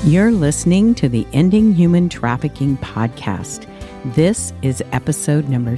You're listening to the Ending Human Trafficking podcast. This is episode number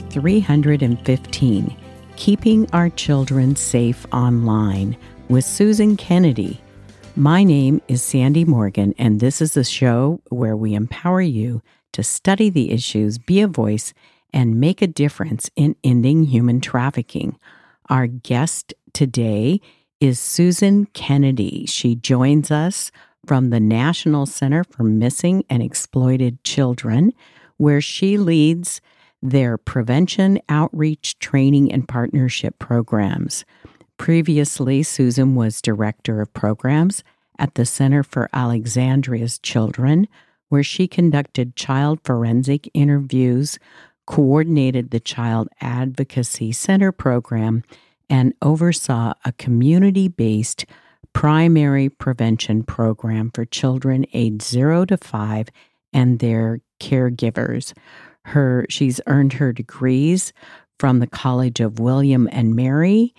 315, Keeping Our Children Safe Online, with Susan Kennedy. My name is Sandy Morgan, and this is a show where we empower you to study the issues, be a voice, and make a difference in ending human trafficking. Our guest today is Susan Kennedy. She joins us from the National Center for Missing and Exploited Children, where she leads their prevention, outreach, training, and partnership programs. Previously, Susan was director of programs at the Center for Alexandria's Children, where she conducted child forensic interviews, coordinated the Child Advocacy Center program, and oversaw a community-based primary prevention program for children aged 0 to 5 and their caregivers. She's earned her degrees from the College of William and Mary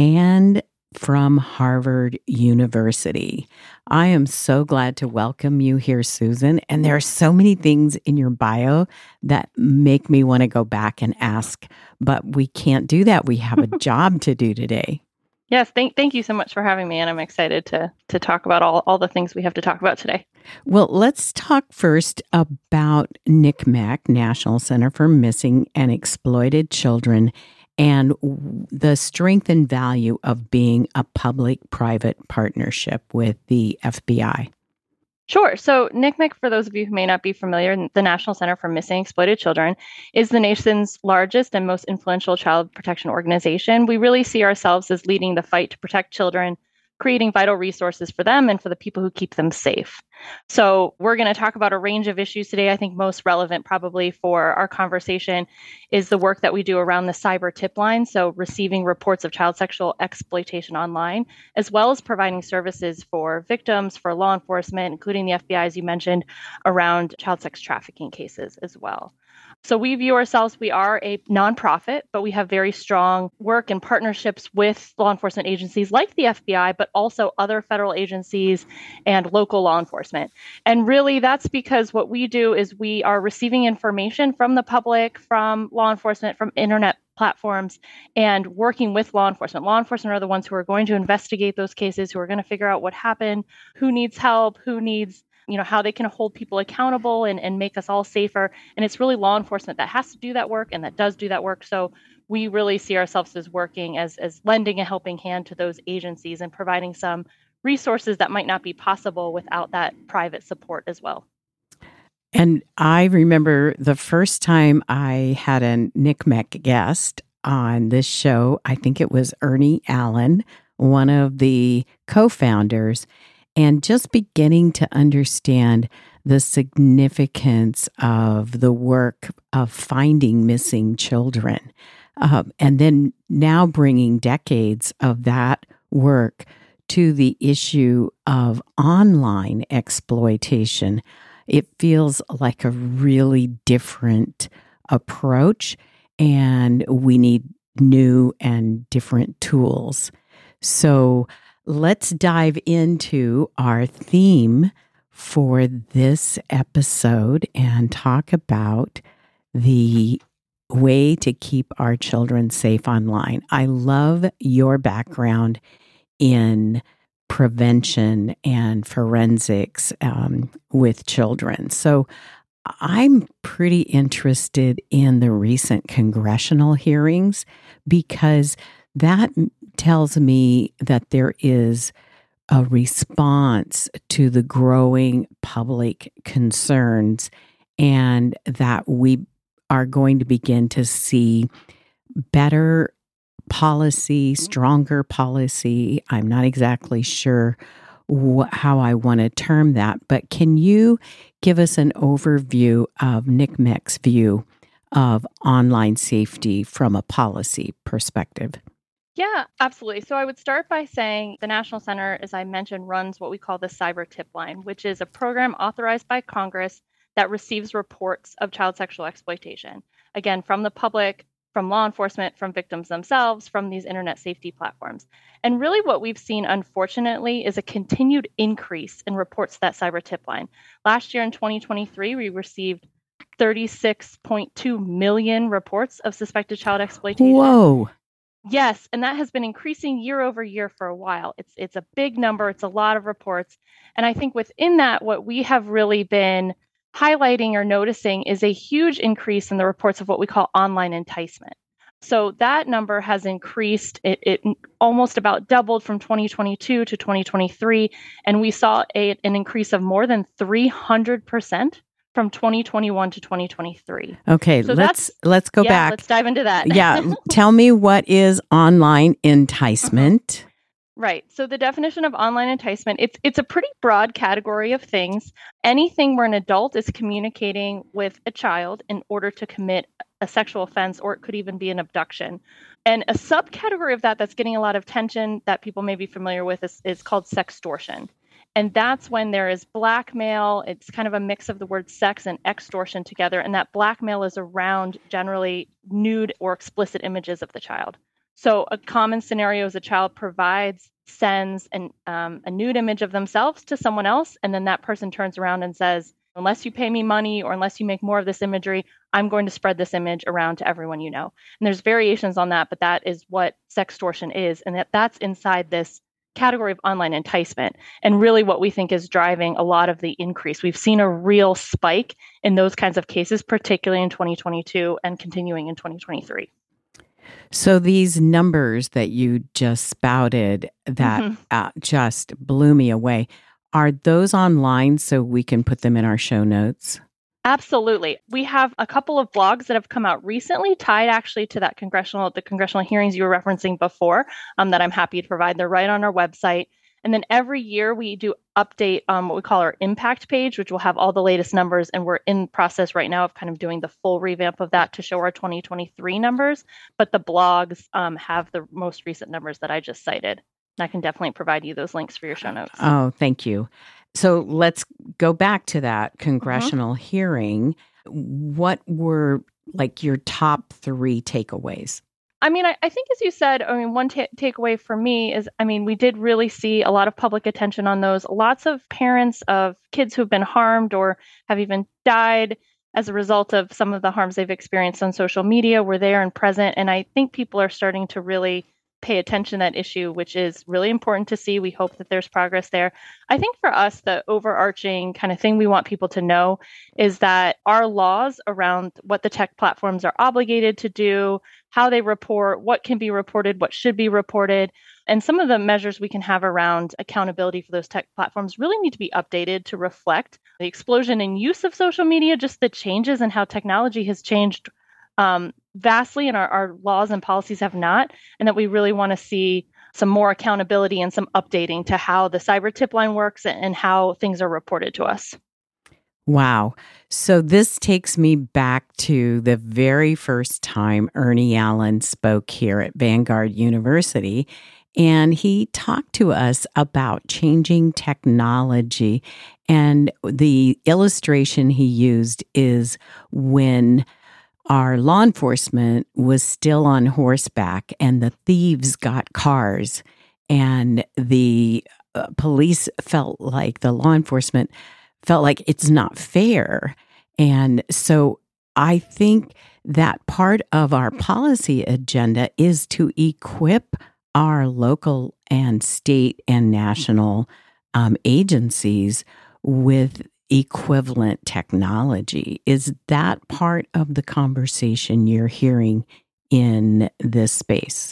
and from Harvard University. I am so glad to welcome you here, Susan. And there are so many things in your bio that make me want to go back and ask, but we can't do that. We have a job to do today. Yes, thank you so much for having me, and I'm excited to talk about all the things we have to talk about today. Well, let's talk first about NCMEC, National Center for Missing and Exploited Children, and the strength and value of being a public-private partnership with the FBI. Sure. So NCMEC, for those of you who may not be familiar, the National Center for Missing and Exploited Children is the nation's largest and most influential child protection organization. We really see ourselves as leading the fight to protect children, creating vital resources for them and for the people who keep them safe. So we're going to talk about a range of issues today. I think most relevant probably for our conversation is the work that we do around the cyber tip line, so receiving reports of child sexual exploitation online, as well as providing services for victims, for law enforcement, including the FBI, as you mentioned, around child sex trafficking cases as well. So we view ourselves, we are a nonprofit, but we have very strong work and partnerships with law enforcement agencies like the FBI, but also other federal agencies and local law enforcement. And really, that's because what we do is we are receiving information from the public, from law enforcement, from internet platforms, and working with law enforcement. Law enforcement are the ones who are going to investigate those cases, who are going to figure out what happened, who needs help, who needs how they can hold people accountable and make us all safer. And it's really law enforcement that has to do that work and that does do that work. So we really see ourselves as working as lending a helping hand to those agencies and providing some resources that might not be possible without that private support as well. And I remember the first time I had a NCMEC guest on this show, I think it was Ernie Allen, one of the co-founders, and just beginning to understand the significance of the work of finding missing children. And then now bringing decades of that work to the issue of online exploitation. It feels like a really different approach, and we need new and different tools. So let's dive into our theme for this episode and talk about the way to keep our children safe online. I love your background in prevention and forensics with children. So I'm pretty interested in the recent congressional hearings because that tells me that there is a response to the growing public concerns and that we are going to begin to see better policy, stronger policy. I'm not exactly sure how I want to term that, but can you give us an overview of NCMEC's view of online safety from a policy perspective? Yeah, absolutely. So I would start by saying the National Center, as I mentioned, runs what we call the Cyber Tip Line, which is a program authorized by Congress that receives reports of child sexual exploitation. Again, from the public, from law enforcement, from victims themselves, from these internet safety platforms. And really what we've seen, unfortunately, is a continued increase in reports to that cyber tip line. Last year in 2023, we received 36.2 million reports of suspected child exploitation. Whoa. Yes, and that has been increasing year over year for a while. It's a big number. It's a lot of reports. And I think within that, what we have really been highlighting or noticing is a huge increase in the reports of what we call online enticement. So that number has increased. It almost about doubled from 2022 to 2023. And we saw an increase of more than 300% from 2021 to 2023. Okay, So let's go back. Let's dive into that. Yeah, tell me, what is online enticement? Right. So the definition of online enticement, it's a pretty broad category of things. Anything where an adult is communicating with a child in order to commit a sexual offense, or it could even be an abduction. And a subcategory of that that's getting a lot of attention that people may be familiar with is called sextortion. And that's when there is blackmail. It's kind of a mix of the word sex and extortion together. And that blackmail is around generally nude or explicit images of the child. So a common scenario is a child sends a nude image of themselves to someone else, and then that person turns around and says, unless you pay me money or unless you make more of this imagery, I'm going to spread this image around to everyone you know. And there's variations on that, but that is what sextortion is, and that's inside this category of online enticement. And really what we think is driving a lot of the increase. We've seen a real spike in those kinds of cases, particularly in 2022 and continuing in 2023. So these numbers that you just spouted that just blew me away, are those online so we can put them in our show notes? Absolutely. We have a couple of blogs that have come out recently tied actually to the congressional hearings you were referencing before that I'm happy to provide. They're right on our website. And then every year we do update what we call our impact page, which will have all the latest numbers. And we're in process right now of kind of doing the full revamp of that to show our 2023 numbers. But the blogs have the most recent numbers that I just cited. And I can definitely provide you those links for your show notes. Oh, thank you. So let's go back to that congressional hearing. What were like your top 3 takeaways? I mean, I think, as you said, one takeaway for me is, we did really see a lot of public attention on those. Lots of parents of kids who've been harmed or have even died as a result of some of the harms they've experienced on social media were there and present. And I think people are starting to really pay attention to that issue, which is really important to see. We hope that there's progress there. I think for us, the overarching kind of thing we want people to know is that our laws around what the tech platforms are obligated to do, how they report, what can be reported, what should be reported, and some of the measures we can have around accountability for those tech platforms really need to be updated to reflect the explosion in use of social media, just the changes in how technology has changed vastly, and our laws and policies have not, and that we really want to see some more accountability and some updating to how the cyber tip line works and how things are reported to us. Wow. So this takes me back to the very first time Ernie Allen spoke here at Vanguard University, and he talked to us about changing technology. And the illustration he used is when our law enforcement was still on horseback and the thieves got cars, and the police felt like the law enforcement felt like it's not fair. And so I think that part of our policy agenda is to equip our local and state and national agencies with equivalent technology. Is that part of the conversation you're hearing in this space?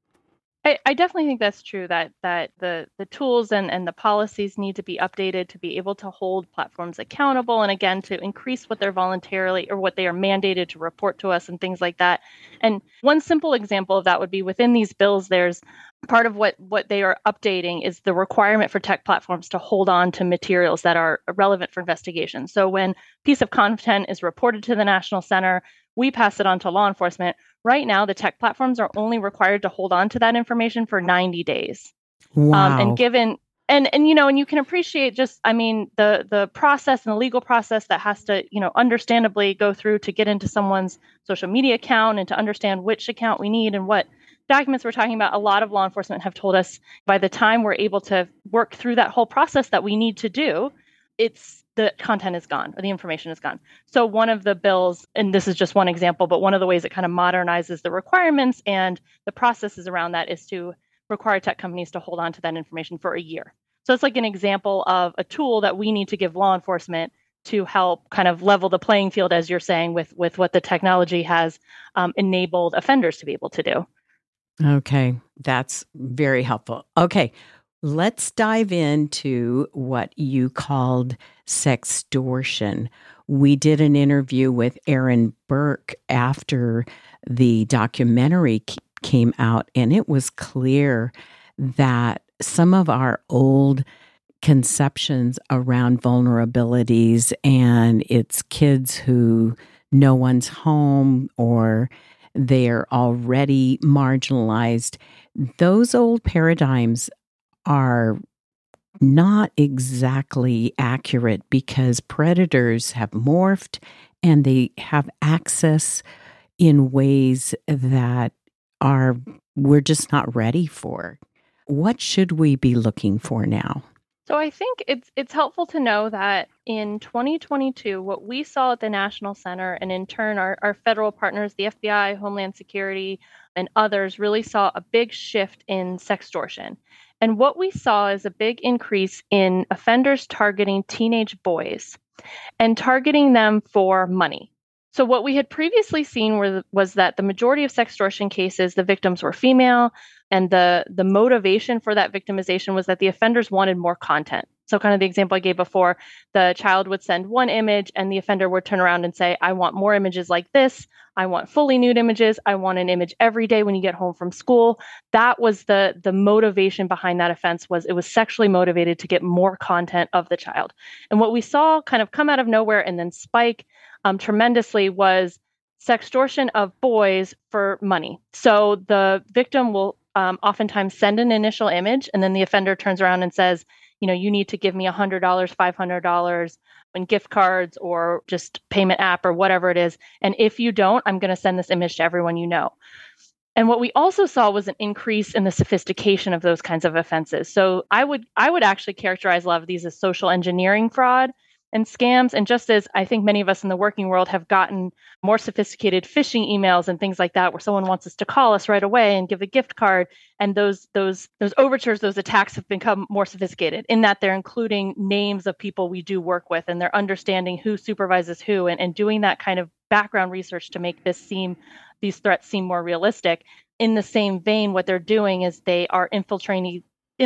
I definitely think that's true, that the tools and the policies need to be updated to be able to hold platforms accountable, and again, to increase what they're voluntarily or what they are mandated to report to us and things like that. And one simple example of that would be within these bills, there's part of what they are updating is the requirement for tech platforms to hold on to materials that are relevant for investigation. So when a piece of content is reported to the National Center, we pass it on to law enforcement. Right now, the tech platforms are only required to hold on to that information for 90 days. Wow. And given And you can appreciate just, the process and the legal process that has to, understandably go through to get into someone's social media account and to understand which account we need and what documents we're talking about. A lot of law enforcement have told us by the time we're able to work through that whole process that we need to do, the content is gone or the information is gone. So one of the bills, and this is just one example, but one of the ways it kind of modernizes the requirements and the processes around that is to require tech companies to hold on to that information for a year. So it's like an example of a tool that we need to give law enforcement to help kind of level the playing field, as you're saying, with what the technology has enabled offenders to be able to do. Okay, that's very helpful. Okay, let's dive into what you called sextortion. We did an interview with Aaron Burke after the documentary came out, and it was clear that some of our old conceptions around vulnerabilities and it's kids who no one's home or they're already marginalized, those old paradigms are not exactly accurate because predators have morphed and they have access in ways that we're just not ready for. What should we be looking for now? So I think it's helpful to know that in 2022, what we saw at the National Center, and in turn our federal partners, the FBI, Homeland Security, and others, really saw a big shift in sextortion. And what we saw is a big increase in offenders targeting teenage boys and targeting them for money. So what we had previously seen was that the majority of sextortion cases, the victims were female, and the motivation for that victimization was that the offenders wanted more content. So kind of the example I gave before, the child would send one image and the offender would turn around and say, I want more images like this. I want fully nude images. I want an image every day when you get home from school. That was the motivation behind that offense. It was sexually motivated to get more content of the child. And what we saw kind of come out of nowhere and then spike tremendously was sextortion of boys for money. So the victim will oftentimes send an initial image, and then the offender turns around and says, you need to give me $100, $500 in gift cards or just payment app or whatever it is. And if you don't, I'm going to send this image to everyone you know. And what we also saw was an increase in the sophistication of those kinds of offenses. So I would actually characterize a lot of these as social engineering fraud and scams. And just as I think many of us in the working world have gotten more sophisticated phishing emails and things like that, where someone wants us to call us right away and give a gift card, and those overtures, those attacks have become more sophisticated in that they're including names of people we do work with, and they're understanding who supervises who, and doing that kind of background research to make these threats seem more realistic. In the same vein, what they're doing is they are infiltrating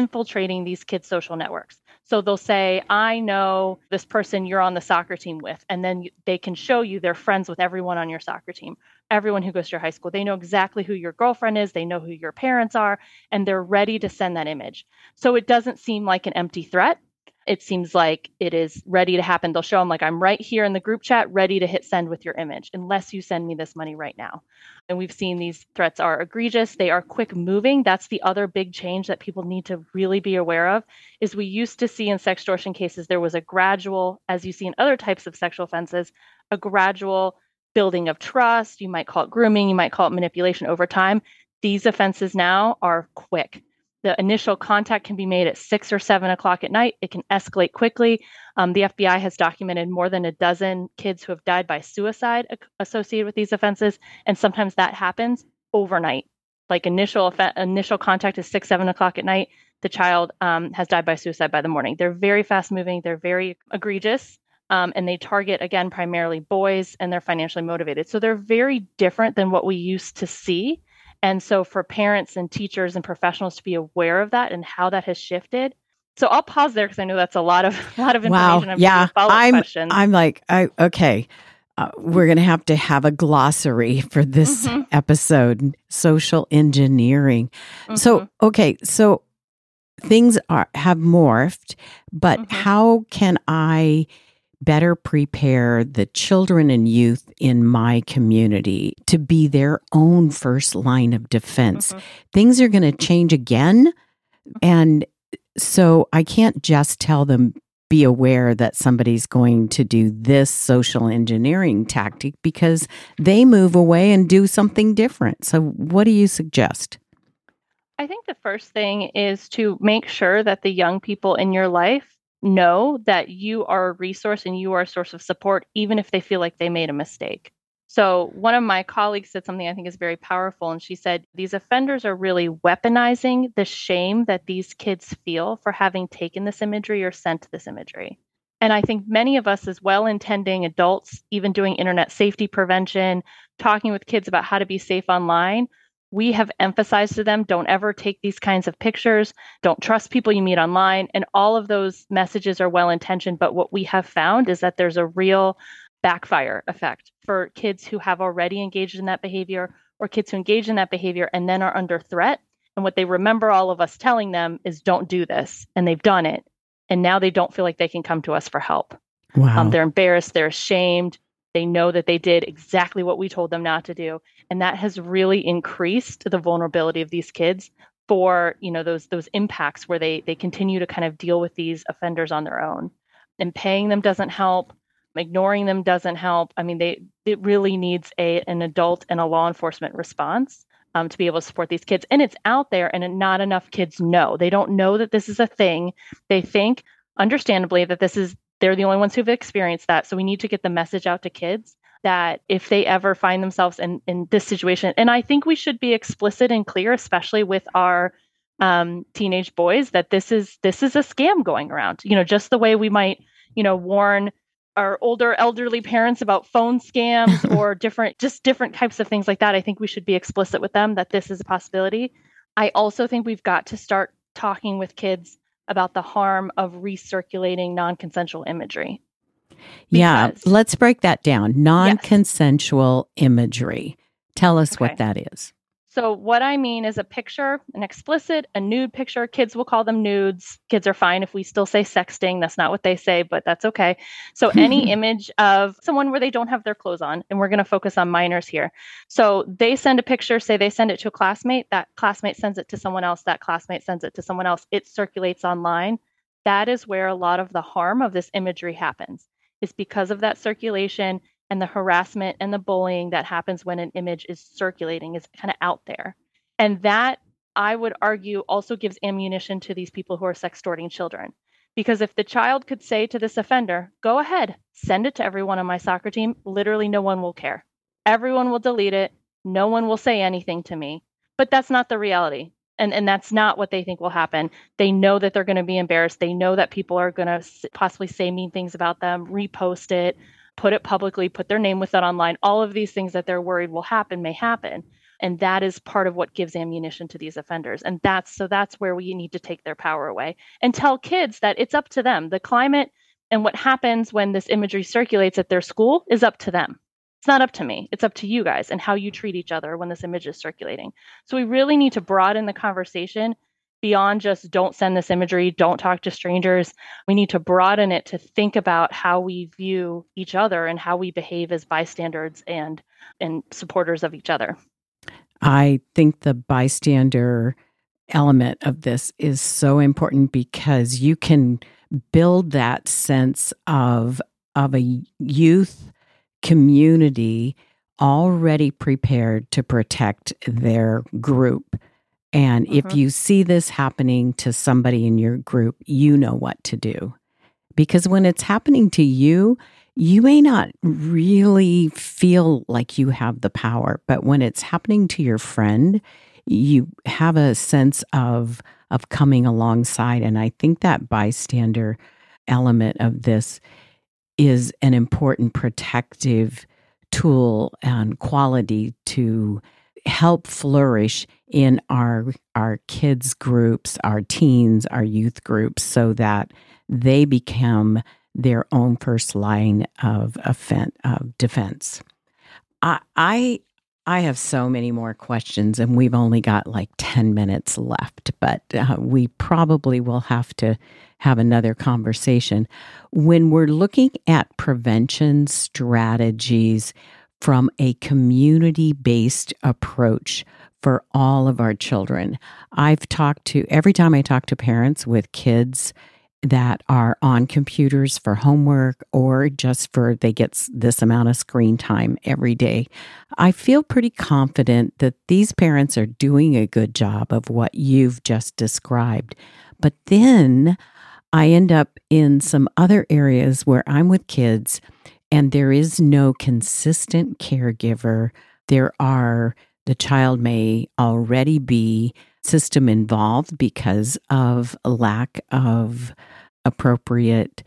these kids' social networks. So they'll say, I know this person you're on the soccer team with. And then they can show you they're friends with everyone on your soccer team, everyone who goes to your high school. They know exactly who your girlfriend is. They know who your parents are, and they're ready to send that image. So it doesn't seem like an empty threat. It seems like it is ready to happen. They'll show them like, I'm right here in the group chat, ready to hit send with your image, unless you send me this money right now. And we've seen these threats are egregious. They are quick moving. That's the other big change that people need to really be aware of, is we used to see in sextortion cases, there was a gradual, as you see in other types of sexual offenses, a gradual building of trust. You might call it grooming. You might call it manipulation over time. These offenses now are quick. The initial contact can be made at 6 or 7 o'clock at night. It can escalate quickly. The FBI has documented more than a dozen kids who have died by suicide associated with these offenses. And sometimes that happens overnight. Like initial contact is 6, 7 o'clock at night. The child has died by suicide by the morning. They're very fast moving. They're very egregious. And they target, again, primarily boys, and they're financially motivated. So they're very different than what we used to see. And so for parents and teachers and professionals to be aware of that and how that has shifted. So I'll pause there because I know that's a lot of information. Wow. Yeah. Questions. I'm like, okay, we're going to have a glossary for this episode, social engineering. So, okay. So things have morphed, but how can I better prepare the children and youth in my community to be their own first line of defense? Things are going to change again. And So I can't just tell them, be aware that somebody's going to do this social engineering tactic, because they move away and do something different. So what do you suggest? I think the first thing is to make sure that the young people in your life know that you are a resource and you are a source of support, even if they feel like they made a mistake. So, one of my colleagues said something I think is very powerful. And she said, these offenders are really weaponizing the shame that these kids feel for having taken this imagery or sent this imagery. And I think many of us, as well intending adults, even doing internet safety prevention, talking with kids about how to be safe online, we have emphasized to them, don't ever take these kinds of pictures, don't trust people you meet online. And all of those messages are well intentioned. But what we have found is that there's a real backfire effect for kids who have already engaged in that behavior, or kids who engage in that behavior and then are under threat. And what they remember all of us telling them is, don't do this. And they've done it. And now they don't feel like they can come to us for help. Wow. They're embarrassed, they're ashamed. They know that they did exactly what we told them not to do. And that has really increased the vulnerability of these kids for, those impacts where they continue to kind of deal with these offenders on their own. And paying them doesn't help. Ignoring them doesn't help. I mean, it really needs an adult and a law enforcement response to be able to support these kids. And it's out there, and not enough kids know. They don't know that this is a thing. They think, understandably, that they're the only ones who've experienced that. So we need to get the message out to kids that if they ever find themselves in this situation, and I think we should be explicit and clear, especially with our teenage boys, that this is a scam going around. Just the way we might, warn our older elderly parents about phone scams or different types of things like that. I think we should be explicit with them that this is a possibility. I also think we've got to start talking with kids about the harm of recirculating non-consensual imagery. Yeah, let's break that down. Non-consensual imagery. Tell us what that is. So what I mean is a picture, an explicit, a nude picture. Kids will call them nudes. Kids are fine if we still say sexting. That's not what they say, but that's okay. So any image of someone where they don't have their clothes on, and we're going to focus on minors here. So they send a picture, say they send it to a classmate, that classmate sends it to someone else, that classmate sends it to someone else. It circulates online. That is where a lot of the harm of this imagery happens. It's because of that circulation and the harassment and the bullying that happens when an image is circulating, is kind of out there. And that, I would argue, also gives ammunition to these people who are sextorting children. Because if the child could say to this offender, go ahead, send it to everyone on my soccer team, literally no one will care. Everyone will delete it. No one will say anything to me. But that's not the reality. And that's not what they think will happen. They know that they're going to be embarrassed. They know that people are going to possibly say mean things about them, repost it, put it publicly, put their name with it online. All of these things that they're worried will happen may happen. And that is part of what gives ammunition to these offenders. And that's where we need to take their power away and tell kids that it's up to them. The climate and what happens when this imagery circulates at their school is up to them. It's not up to me. It's up to you guys and how you treat each other when this image is circulating. So we really need to broaden the conversation beyond just don't send this imagery, don't talk to strangers. We need to broaden it to think about how we view each other and how we behave as bystanders and supporters of each other. I think the bystander element of this is so important because you can build that sense of a youth community already prepared to protect their group. And if you see this happening to somebody in your group, you know what to do. Because when it's happening to you, you may not really feel like you have the power. But when it's happening to your friend, you have a sense of coming alongside. And I think that bystander element of this is an important protective tool and quality to help flourish in our kids groups, our teens, our youth groups, so that they become their own first line of defense. I have so many more questions, and we've only got like 10 minutes left, but we probably will have to have another conversation. When we're looking at prevention strategies from a community-based approach for all of our children. Every time I talk to parents with kids that are on computers for homework or just for they get this amount of screen time every day, I feel pretty confident that these parents are doing a good job of what you've just described. But then I end up in some other areas where I'm with kids and there is no consistent caregiver. The child may already be system involved because of a lack of appropriate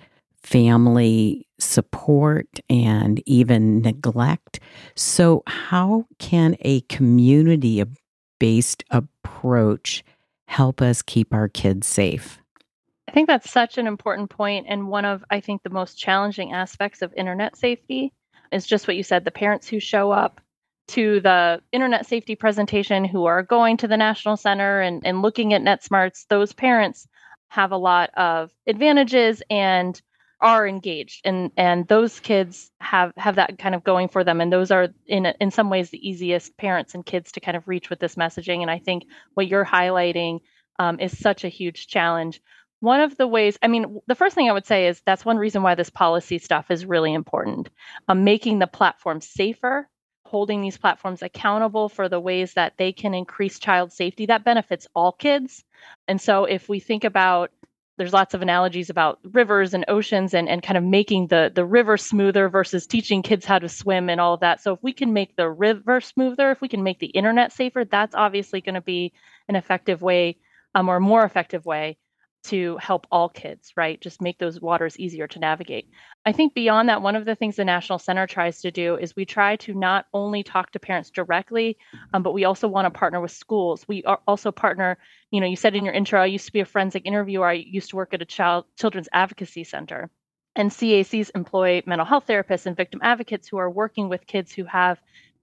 family support and even neglect. So how can a community-based approach help us keep our kids safe? I think that's such an important point, and one of, I think, the most challenging aspects of internet safety is just what you said, the parents who show up to the internet safety presentation, who are going to the National Center and looking at NetSmarts. Those parents have a lot of advantages and are engaged, and those kids have that kind of going for them, and those are in some ways the easiest parents and kids to kind of reach with this messaging. And I think what you're highlighting is such a huge challenge. One of the ways, the first thing I would say is that's one reason why this policy stuff is really important. Making the platform safer, holding these platforms accountable for the ways that they can increase child safety, that benefits all kids. And so if we think about, there's lots of analogies about rivers and oceans and kind of making the river smoother versus teaching kids how to swim and all of that. So if we can make the river smoother, if we can make the internet safer, that's obviously going to be an effective way or a more effective way to help all kids, right? Just make those waters easier to navigate. I think beyond that, one of the things the National Center tries to do is we try to not only talk to parents directly, but we also want to partner with schools. We also partner, you said in your intro, I used to be a forensic interviewer. I used to work at a children's advocacy center. And CACs employ mental health therapists and victim advocates who are working with kids who have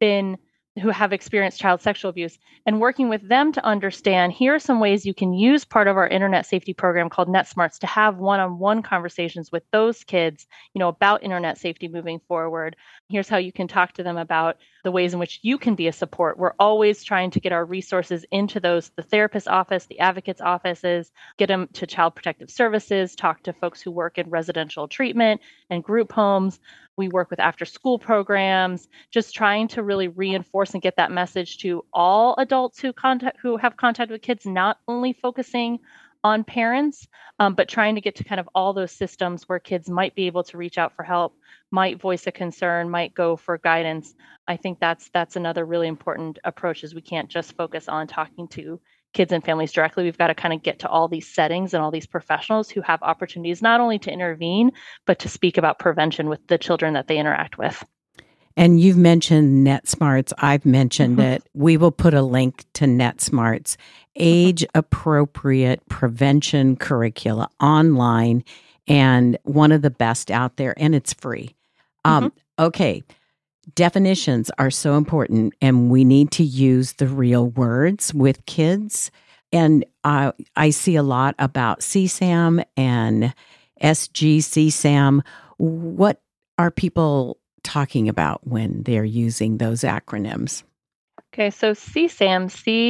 experienced child sexual abuse, and working with them to understand, here are some ways you can use part of our internet safety program called NetSmarts to have one-on-one conversations with those kids, about internet safety moving forward. Here's how you can talk to them about the ways in which you can be a support. We're always trying to get our resources into the therapist's office, the advocate's offices, get them to Child Protective Services, talk to folks who work in residential treatment and group homes. We work with after-school programs, just trying to really reinforce and get that message to all adults who have contact with kids, not only focusing on parents, but trying to get to kind of all those systems where kids might be able to reach out for help, might voice a concern, might go for guidance. I think that's another really important approach, is we can't just focus on talking to kids and families directly. We've got to kind of get to all these settings and all these professionals who have opportunities not only to intervene, but to speak about prevention with the children that they interact with. And you've mentioned NetSmarts. I've mentioned it. We will put a link to NetSmarts, age-appropriate prevention curricula online, and one of the best out there, and it's free. Okay. Definitions are so important, and we need to use the real words with kids. And I see a lot about CSAM and SGCSAM. What are people talking about when they're using those acronyms? Okay, so CSAM,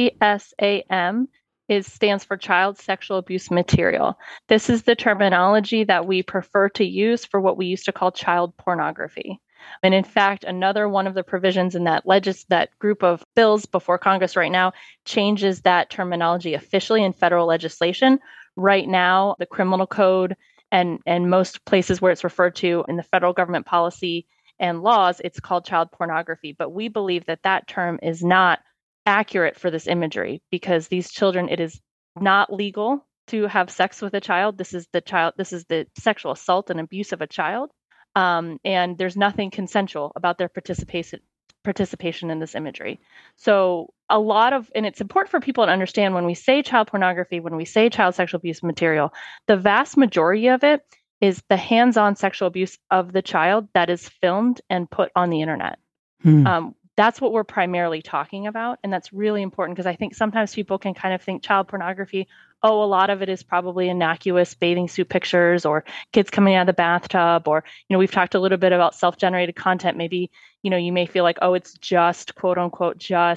CSAM, stands for Child Sexual Abuse Material. This is the terminology that we prefer to use for what we used to call child pornography. And in fact, another one of the provisions in that group of bills before Congress right now changes that terminology officially in federal legislation. Right now, the criminal code and most places where it's referred to in the federal government policy and laws, it's called child pornography. But we believe that term is not accurate for this imagery, because these children, it is not legal to have sex with a child. This is the sexual assault and abuse of a child. And there's nothing consensual about their participation in this imagery. So and it's important for people to understand, when we say child pornography, when we say child sexual abuse material, the vast majority of it is the hands-on sexual abuse of the child that is filmed and put on the internet. That's what we're primarily talking about. And that's really important, because I think sometimes people can kind of think child pornography, a lot of it is probably innocuous bathing suit pictures or kids coming out of the bathtub, or, we've talked a little bit about self-generated content. Maybe, you may feel like, it's just, quote unquote, just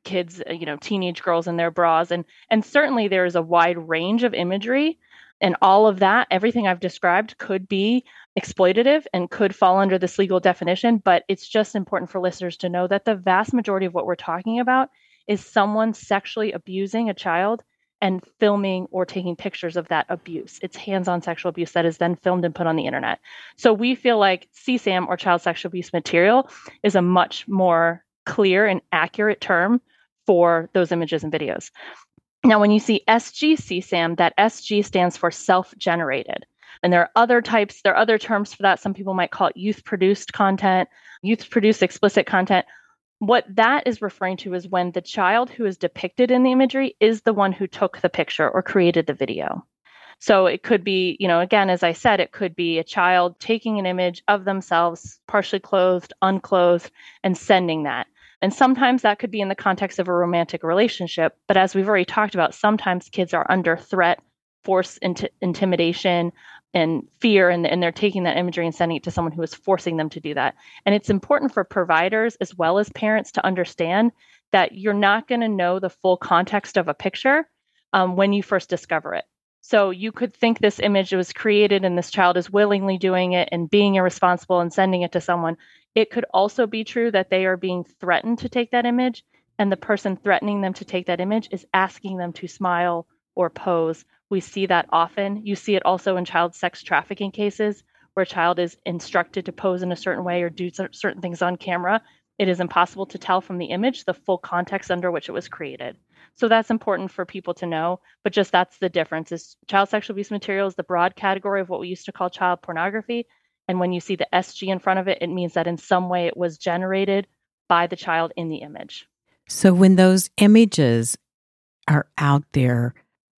kids, teenage girls in their bras. And certainly there is a wide range of imagery, and all of that, everything I've described could be exploitative and could fall under this legal definition. But it's just important for listeners to know that the vast majority of what we're talking about is someone sexually abusing a child and filming or taking pictures of that abuse. It's hands-on sexual abuse that is then filmed and put on the internet. So we feel like CSAM, or child sexual abuse material, is a much more clear and accurate term for those images and videos. Now, when you see SG CSAM, that SG stands for self-generated. And there are other types, there are other terms for that. Some people might call it youth-produced content, youth-produced explicit content. What that is referring to is when the child who is depicted in the imagery is the one who took the picture or created the video. So it could be, again, as I said, it could be a child taking an image of themselves, partially clothed, unclothed, and sending that. And sometimes that could be in the context of a romantic relationship. But as we've already talked about, sometimes kids are under threat, force, intimidation, and fear, and they're taking that imagery and sending it to someone who is forcing them to do that. And it's important for providers as well as parents to understand that you're not going to know the full context of a picture when you first discover it. So you could think this image was created and this child is willingly doing it and being irresponsible and sending it to someone. It could also be true that they are being threatened to take that image, and the person threatening them to take that image is asking them to smile or pose. We see that often. You see it also in child sex trafficking cases where a child is instructed to pose in a certain way or do certain things on camera. It is impossible to tell from the image the full context under which it was created. So that's important for people to know, but just that's the difference. Is child sexual abuse material is the broad category of what we used to call child pornography. And when you see the SG in front of it, it means that in some way it was generated by the child in the image. So when those images are out there,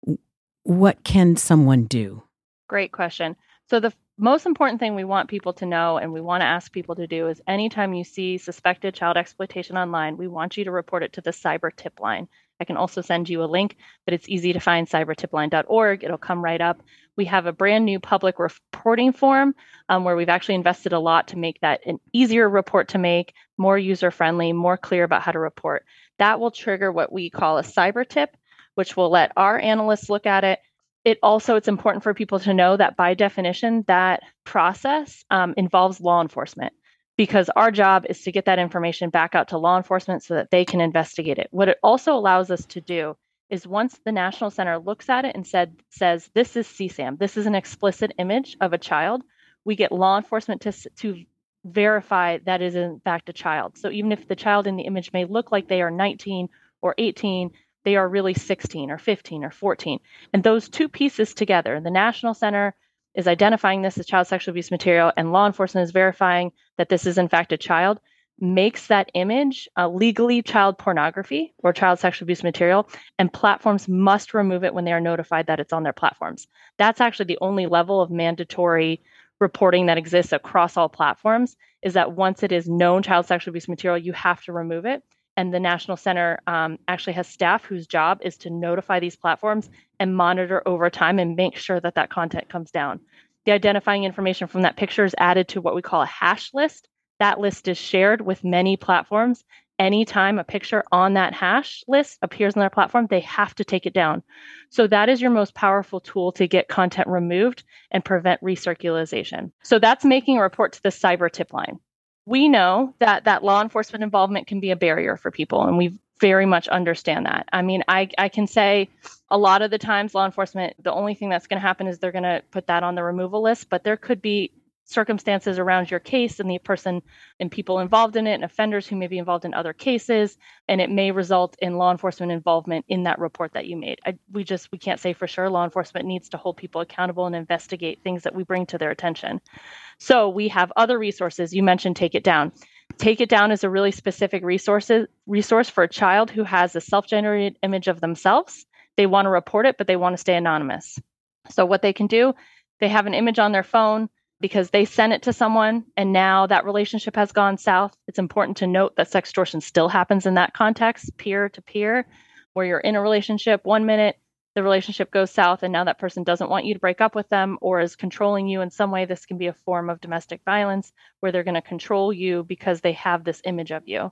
what can someone do? Great question. So the most important thing we want people to know and we want to ask people to do is anytime you see suspected child exploitation online, we want you to report it to the cyber tip line. I can also send you a link, but it's easy to find, cybertipline.org. It'll come right up. We have a brand new public reporting form where we've actually invested a lot to make that an easier report to make, more user-friendly, more clear about how to report. That will trigger what we call a cyber tip, which will let our analysts look at it. It's important for people to know that by definition, that process involves law enforcement, because our job is to get that information back out to law enforcement so that they can investigate it. What it also allows us to do is once the National Center looks at it and says, this is CSAM, this is an explicit image of a child, we get law enforcement to verify that is in fact a child. So even if the child in the image may look like they are 19 or 18, they are really 16 or 15 or 14. And those two pieces together, the National Center is identifying this as child sexual abuse material and law enforcement is verifying that this is in fact a child, makes that image legally child pornography or child sexual abuse material, and platforms must remove it when they are notified that it's on their platforms. That's actually the only level of mandatory reporting that exists across all platforms, is that once it is known child sexual abuse material, you have to remove it. And the National Center actually has staff whose job is to notify these platforms and monitor over time and make sure that that content comes down. The identifying information from that picture is added to what we call a hash list. That list is shared with many platforms. Anytime a picture on that hash list appears on their platform, they have to take it down. So that is your most powerful tool to get content removed and prevent recirculation. So that's making a report to the cyber tip line. We know that law enforcement involvement can be a barrier for people, and we very much understand that. I mean, I can say a lot of the times law enforcement, the only thing that's going to happen is they're going to put that on the removal list, but there could be circumstances around your case and the person and people involved in it and offenders who may be involved in other cases, and it may result in law enforcement involvement in that report that you made. We can't say for sure. Law enforcement needs to hold people accountable and investigate things that we bring to their attention. So we have other resources. You mentioned Take It Down. Take It Down is a really specific resource for a child who has a self-generated image of themselves. They want to report it, but they want to stay anonymous. So what they can do, they have an image on their phone because they sent it to someone and now that relationship has gone south. It's important to note that sextortion still happens in that context, peer to peer, where you're in a relationship 1 minute, the relationship goes south, and now that person doesn't want you to break up with them or is controlling you in some way. This can be a form of domestic violence where they're going to control you because they have this image of you.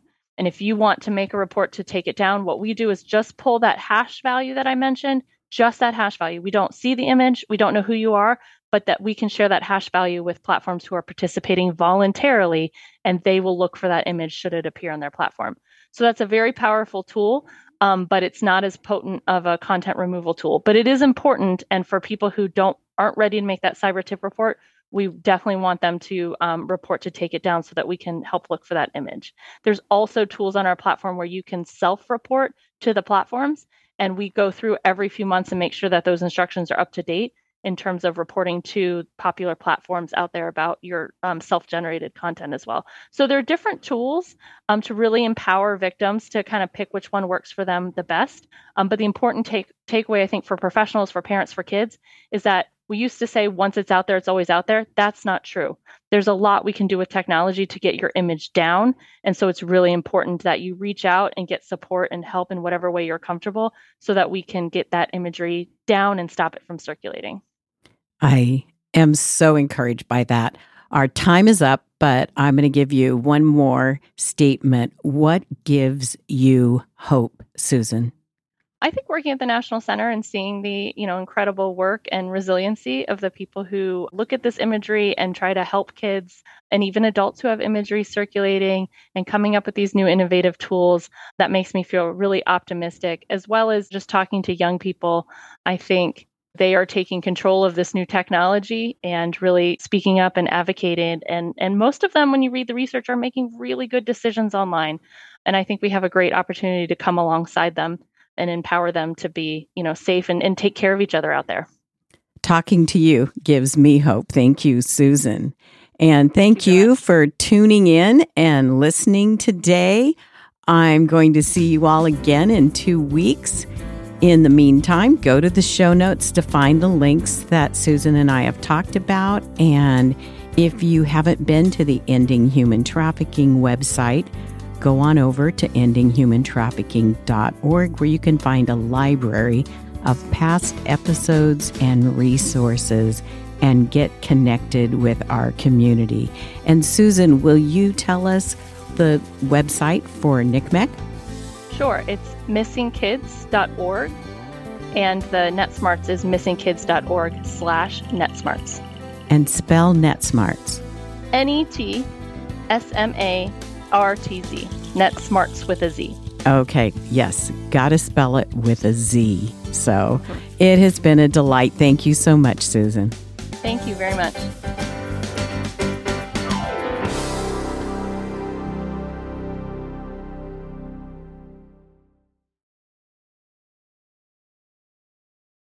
And if you want to make a report to take it down, what we do is just pull that hash value that I mentioned, just that hash value. We don't see the image, we don't know who you are, but that we can share that hash value with platforms who are participating voluntarily, and they will look for that image should it appear on their platform. So that's a very powerful tool, but it's not as potent of a content removal tool. But it is important, and for people who aren't ready to make that cyber tip report, we definitely want them to report to take it down so that we can help look for that image. There's also tools on our platform where you can self-report to the platforms, and we go through every few months and make sure that those instructions are up to date in terms of reporting to popular platforms out there about your self-generated content as well. So there are different tools to really empower victims to kind of pick which one works for them the best. But the important takeaway, I think, for professionals, for parents, for kids, is that we used to say once it's out there, it's always out there. That's not true. There's a lot we can do with technology to get your image down. And so it's really important that you reach out and get support and help in whatever way you're comfortable so that we can get that imagery down and stop it from circulating. I am so encouraged by that. Our time is up, but I'm going to give you one more statement. What gives you hope, Susan? I think working at the National Center and seeing the, incredible work and resiliency of the people who look at this imagery and try to help kids and even adults who have imagery circulating and coming up with these new innovative tools, that makes me feel really optimistic, as well as just talking to young people. I think they are taking control of this new technology and really speaking up and advocating. And most of them, when you read the research, are making really good decisions online. And I think we have a great opportunity to come alongside them and empower them to be, safe and take care of each other out there. Talking to you gives me hope. Thank you, Susan. And thank you for tuning in and listening today. I'm going to see you all again in 2 weeks. In the meantime, go to the show notes to find the links that Susan and I have talked about. And if you haven't been to the Ending Human Trafficking website, go on over to endinghumantrafficking.org, where you can find a library of past episodes and resources and get connected with our community. And Susan, will you tell us the website for NCMEC? Sure. It's missingkids.org, and the NetSmarts is missingkids.org/NetSmarts. And spell NetSmarts. NetSmartz. NetSmarts with a Z. Okay, yes, gotta spell it with a Z. So it has been a delight. Thank you so much, Susan. Thank you very much.